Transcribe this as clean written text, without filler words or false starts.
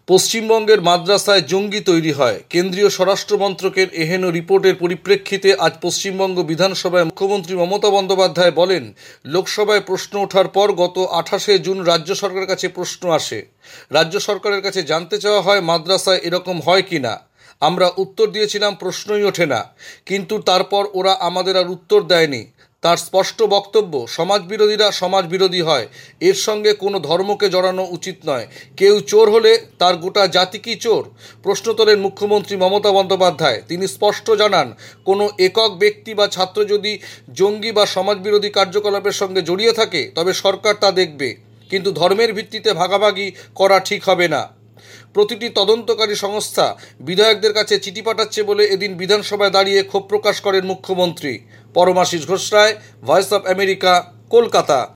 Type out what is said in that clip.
পশ্চিমবঙ্গের মাদ্রাসায় জঙ্গি তৈরি হয়। কেন্দ্রীয় স্বরাষ্ট্র মন্ত্রকের এহেন রিপোর্টের পরিপ্রেক্ষিতে আজ পশ্চিমবঙ্গ বিধানসভায় মুখ্যমন্ত্রী মমতা বন্দ্যোপাধ্যায় বলেন, লোকসভায় প্রশ্ন ওঠার পর গত 28শে জুন রাজ্য সরকারের কাছে প্রশ্ন আসে। রাজ্য সরকারের কাছে জানতে চাওয়া হয় মাদ্রাসায় এরকম হয় কি না। আমরা উত্তর দিয়েছিলাম, প্রশ্নই ওঠে না। কিন্তু তারপর ওরা আমাদের আর উত্তর দেয়নি। তার স্পষ্ট বক্তব্য, সমাজবিরোধীরা সমাজবিরোধী হয়, এর সঙ্গে কোনো ধর্মকে জড়ানো উচিত নয়। কেউ চোর হলে তার গোটা জাতি কি চোর? প্রশ্ন তোলেন মুখ্যমন্ত্রী মমতা বন্দ্যোপাধ্যায়। তিনি স্পষ্ট জানান, কোনো একক ব্যক্তি বা ছাত্র যদি জঙ্গি বা সমাজবিরোধী কার্যকলাপের সঙ্গে জড়িয়ে থাকে তবে সরকার তা দেখবে, কিন্তু ধর্মের ভিত্তিতে ভাগাভাগি করা ঠিক হবে না। প্রতিটি তদন্তকারী সংস্থা বিধায়কদের কাছে চিঠি পাঠাচ্ছে বলে এদিন বিধানসভায় দাঁড়িয়ে ক্ষোভ প্রকাশ করেন মুখ্যমন্ত্রী। Paramashis Ghosh Ray, voice of America, Kolkata.